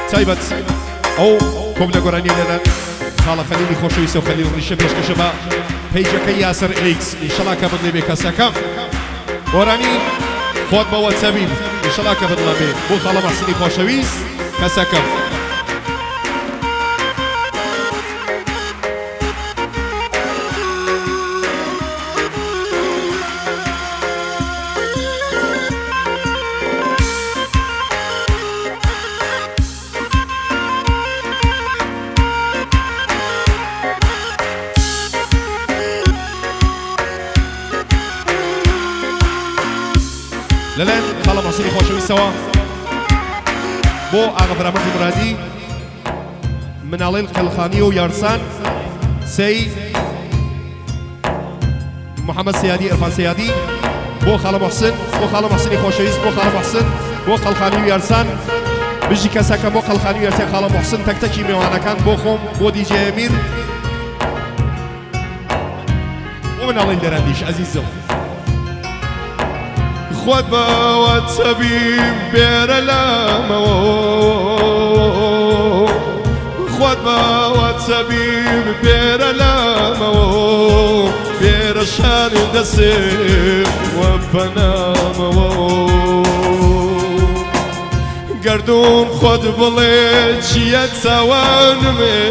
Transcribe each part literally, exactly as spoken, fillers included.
تایبەت ئەو کۆم لە گۆرانی لەنە خاڵە خەلیلی خۆشەویستە و خەلیل ڕیشە پێشکەشە بە پیجەکەی یاسر ئیکس ئینشەڵا کە بدڵێ بێ کەسەکەم گۆرانی خۆت بە وەتسەبین ئینشەڵا کە بدڵە بێ بۆ خاڵە مەحسینی خۆشەویست کەسەکەم لەلایەن خاڵە مەحسینی خۆشەویستەوە بۆ ئاغا بەرامەتی مرادی مناڵەی قەلخانی و یارسان سەی محەممەد سیادی ئەرفان سیادی بۆ خاڵە مەحسن بۆ خاڵە مەحسینی خۆشەویست بۆ خاڵە مەحسن بۆ قەلخانی و یارسان بژی کەسەکە بۆ قەلخانی و یارسان خاڵە مەحسن تەکتەکی میوانەکان بۆ خۆم بۆ دیجێ ئەمیر بۆ مناڵەی لەرەندیش ئەزیزم خود باوت سبیم بیر لامو خود باوت سبیم بیر لامو بیر شان دستی و بنامو گردون خود بله چیت سوانمه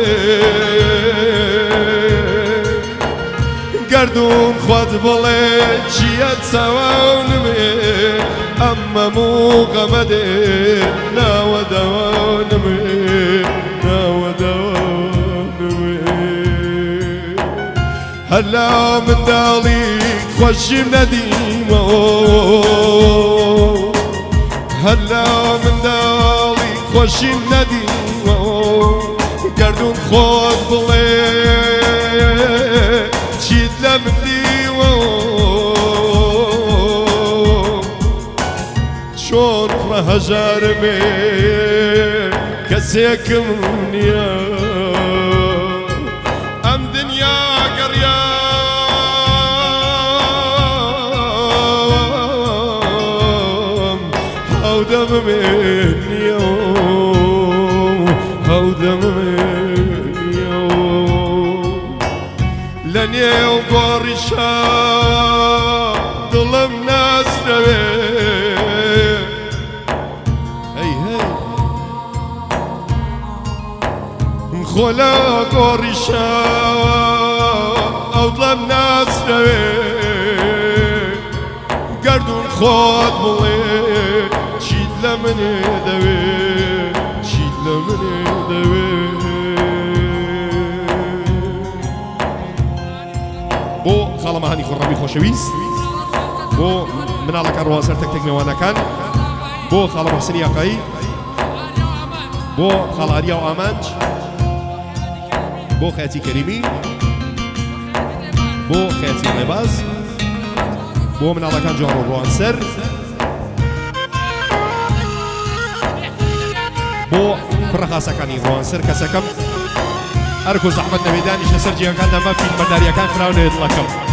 گردون خود بله چیت سوانمه اما موقمده ناو دوانمه ناو دوانمه هلا من دالی خوشیم ندیمه هلا من دالی خوشیم ندیمه گردون خود بله چیت لمن دیوه شون هجارمي كسيكم نيا ام دنيا قريا هاو دم من يوم هاو دم من يوم لن يوم قرشا ظلم ناس نبي خلا قرشا او ظلم ناس نبي گردون خود بوي چید لمنه دوي چید لمنه دوي بو خاڵە مەهانی خۆڕەمی خۆشەویست بۆ مناڵەکان ڕوانسەر تەک تەک میوانەکان بۆ خاڵە مەحسینی یاقایی بۆ خاڵە ئاریا و ئامانج بۆ خەیەتی کەریمی بۆ خەیەتی ڕێباز بۆ مناڵەکان جوان و ڕوانسەر بۆ کوڕە خاسەکانی ڕوانسەر کەسەکەم هەرکو زەحمەت نەبێ دانیشتە سەر جێگەکان دەما فیلمبەرداریەکان خراونێ دڵەکەم